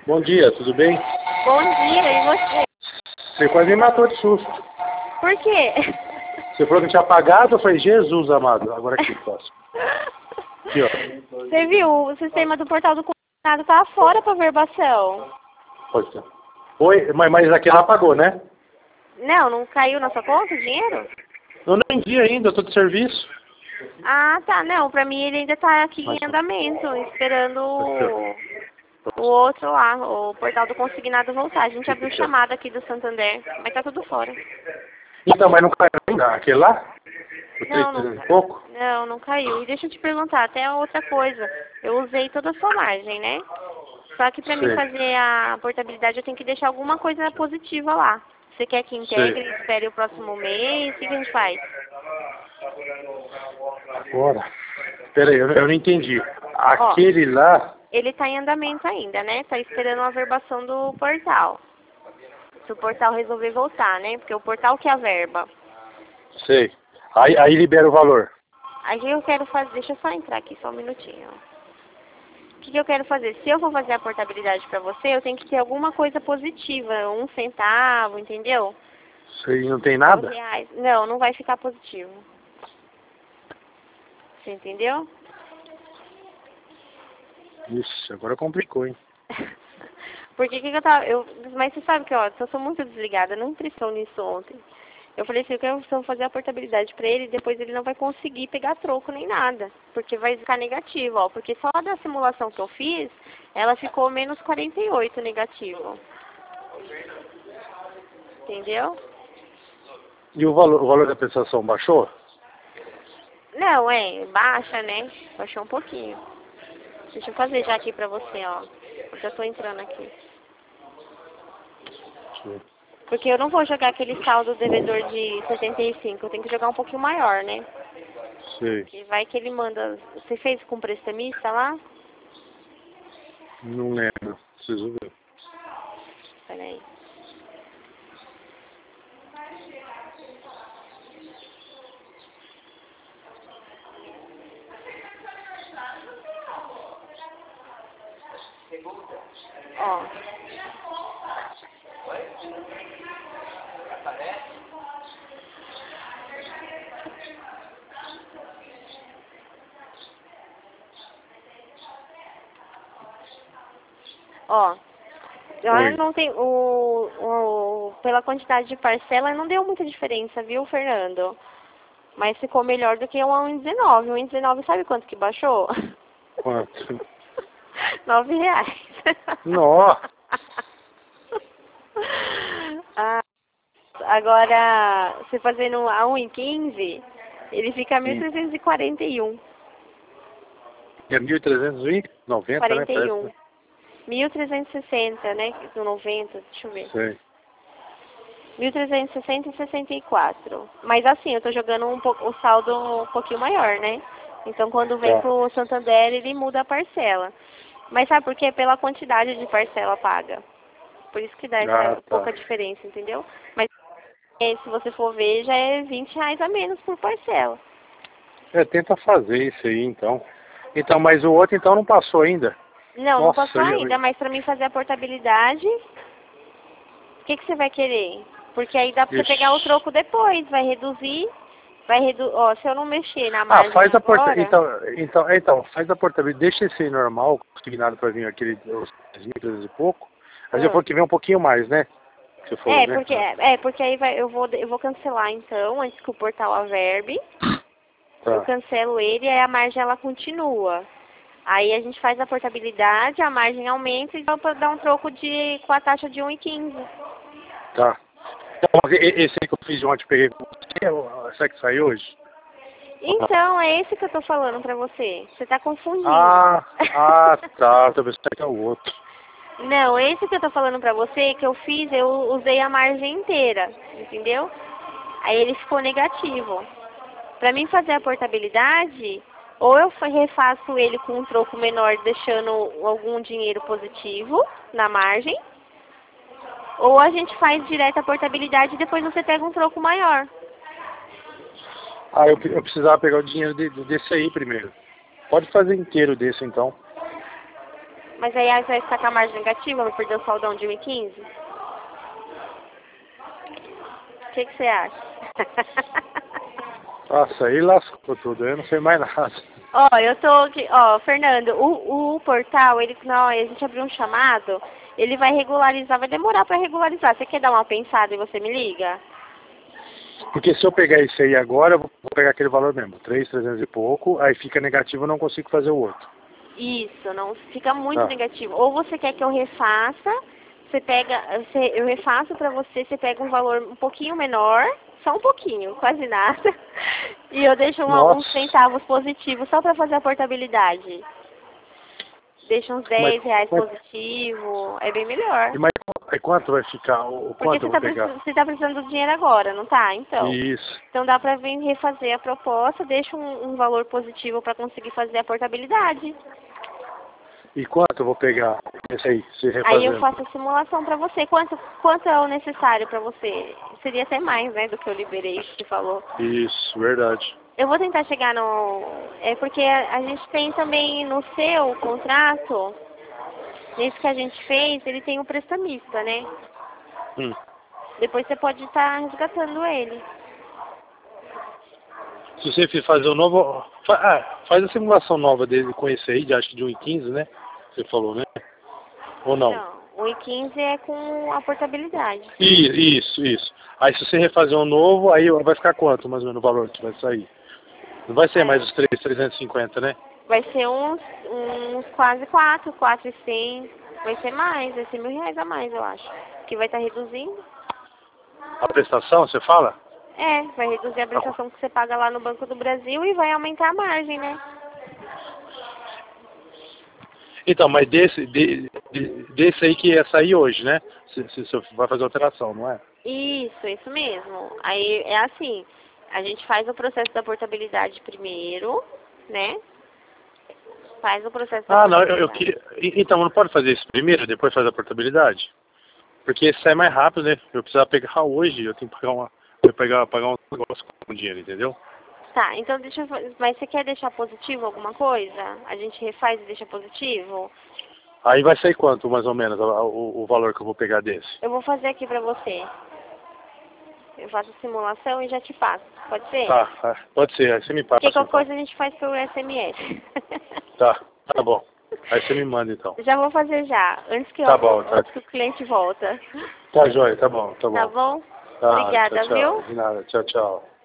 Bom dia, tudo bem? Bom dia, e você? Você quase me matou de susto. Por quê? Você falou que tinha apagado, eu falei, Jesus amado, agora aqui, posso. Aqui, ó. Você viu, o sistema do portal do consignado tá fora para verbação. Pode ser. Oi, mas aquela apagou, né? Não caiu na sua conta o dinheiro? Eu não entendi ainda, eu tô de serviço. Ah, tá, não, pra mim ele ainda tá aqui em andamento, esperando o outro lá, o portal do consignado voltar. A gente abriu chamada aqui do Santander, mas tá tudo fora. Então, mas não caiu ainda, aquele lá? O Não, 300 e pouco? não caiu. E deixa eu te perguntar, até outra coisa. Eu usei toda a sua margem, né? Só que pra mim fazer a portabilidade eu tenho que deixar alguma coisa positiva lá. Você quer que integre e espere o próximo mês? O que a gente faz? Agora. Pera aí, eu não entendi. Aquele lá... Ele tá em andamento ainda, né? Tá esperando a verbação do portal. Se o portal resolver voltar, né? Porque o portal que é a verba. Sei. Aí libera o valor. Aí eu quero fazer... Deixa eu só entrar aqui, só um minutinho. O que eu quero fazer? Se eu for fazer a portabilidade pra você, eu tenho que ter alguma coisa positiva. 1 centavo, entendeu? Sei, não tem nada? R$9. Não vai ficar positivo. Você entendeu? Ixi, agora complicou, hein? Porque que eu tava... Mas você sabe que, ó, eu sou muito desligada, não impressão nisso ontem. Eu falei assim, eu quero fazer a portabilidade pra ele e depois ele não vai conseguir pegar troco nem nada. Porque vai ficar negativo, ó. Porque só da simulação que eu fiz, ela ficou menos 48 negativo. Entendeu? E o valor da prestação baixou? Não, baixa, né? Baixou um pouquinho. Deixa eu fazer já aqui pra você, ó. Eu já tô entrando aqui. Sim. Porque eu não vou jogar aquele saldo devedor de 75, eu tenho que jogar um pouquinho maior, né? Sei. E vai que ele manda... Você fez com prestamista lá? Não lembro, preciso ver. Peraí. Ó. Ó. Não tem pela quantidade de parcela não deu muita diferença, viu, Fernando? Mas ficou melhor do que o 1,19. O 1,19 sabe quanto que baixou? Quanto? R$9. Nossa! Agora, você fazendo a 1,15, ele fica 1.341. É 1.390, 41. né? 1.360, né? 90, deixa eu ver. Sei. 1.360 e 64. Mas assim, eu tô jogando o saldo um pouquinho maior, né? Então quando vem pro Santander, ele muda a parcela. Mas sabe por quê? Pela quantidade de parcela paga. Por isso que dá essa pouca diferença, entendeu? Mas se você for ver, já é R$20 a menos por parcela. Tenta fazer isso aí, então. Então, mas o outro, então, não passou ainda? Não passou ainda, mas pra mim fazer a portabilidade, o que você vai querer? Porque aí dá pra você pegar o troco depois, vai reduzir, ó, se eu não mexer na margem faz a agora... Então, faz a portabilidade, deixa esse aí normal, consignado pra vir aquele 2.300 e pouco, aí já for que vem um pouquinho mais, né? Porque aí eu vou cancelar então, antes que o portal averbe, eu cancelo ele e aí a margem ela continua. Aí a gente faz a portabilidade, a margem aumenta e dá pra dar um troco com a taxa de 1,15. Tá. Então, esse aí que eu fiz ontem, peguei com você, será que saiu hoje? Então, é esse que eu tô falando pra você. Você tá confundindo. Tá. Tô pensando que é o outro. Não, esse que eu tô falando pra você, que eu fiz, eu usei a margem inteira, entendeu? Aí ele ficou negativo. Pra mim fazer a portabilidade, ou eu refaço ele com um troco menor, deixando algum dinheiro positivo na margem, ou a gente faz direto a portabilidade e depois você pega um troco maior. Eu precisava pegar o dinheiro desse aí primeiro. Pode fazer inteiro desse, então. Mas aí vai ficar com a margem negativa, vai perder o saldão de 1.015? O que você acha? Nossa, aí lascou tudo, eu não sei mais nada. Ó, eu tô aqui, ó, Fernando, o portal, ele, não, a gente abriu um chamado, ele vai regularizar, vai demorar pra regularizar. Você quer dar uma pensada e você me liga? Porque se eu pegar isso aí agora, eu vou pegar aquele valor mesmo, 3.300 e pouco, aí fica negativo, eu não consigo fazer o outro. Isso, não fica muito Tá. negativo. Ou você quer que eu refaça, eu refaço pra você, você pega um valor um pouquinho menor, só um pouquinho, quase nada, e eu deixo uns Nossa, centavos positivos só pra fazer a portabilidade. Deixa uns 10 reais mas, positivo, é bem melhor. mas aí quanto vai ficar? O Porque quanto eu vou pegar? você tá precisando do dinheiro agora, não tá? Então. Isso. Então dá pra vir refazer a proposta, deixa um valor positivo pra conseguir fazer a portabilidade. E quanto eu vou pegar esse aí, se Aí eu refazendo? faço a simulação pra você. Quanto é o necessário pra você? Seria até mais, né, do que eu liberei, que você falou. Isso, verdade. Eu vou tentar chegar no... É porque a gente tem também no seu contrato, nesse que a gente fez, ele tem o prestamista, né? Hum. Depois você pode estar resgatando ele. Se você fazer o novo... faz a simulação nova dele com esse aí, de, acho que de 1.15, né? Você falou, né? Ou não? Não, o I15 é com a portabilidade. Isso. Aí se você refazer um novo, aí vai ficar quanto mais ou menos o valor que vai sair? Não vai ser mais os 3.350, né? Vai ser uns quase 4.100. Vai ser mais, vai ser R$ 1.000 a mais, eu acho. Que vai estar reduzindo. A prestação, você fala? É, vai reduzir a prestação que você paga lá no Banco do Brasil e vai aumentar a margem, né? Então, mas desse aí que ia sair hoje, né? Se você vai fazer alteração, não é? Isso mesmo. Aí é assim, a gente faz o processo da portabilidade primeiro, né? Faz o processo da Não, portabilidade. então, não pode fazer isso primeiro, depois fazer a portabilidade? Porque sai mais rápido, né? Eu precisava pegar hoje, eu tenho que pagar um negócio com dinheiro, entendeu? Tá, então mas você quer deixar positivo alguma coisa? A gente refaz e deixa positivo? Aí vai sair quanto, mais ou menos, o valor que eu vou pegar desse? Eu vou fazer aqui pra você. Eu faço a simulação e já te passo. Pode ser? Tá, pode ser, aí você me passa. Porque qualquer Então. coisa a gente faz pelo SMS. Tá bom. Aí você me manda então. Já vou fazer já, antes que, Tá bom, tá. antes que o cliente volta. Tá joia, tá bom. Tá bom? Tá, Obrigada, tchau. viu? De nada, tchau.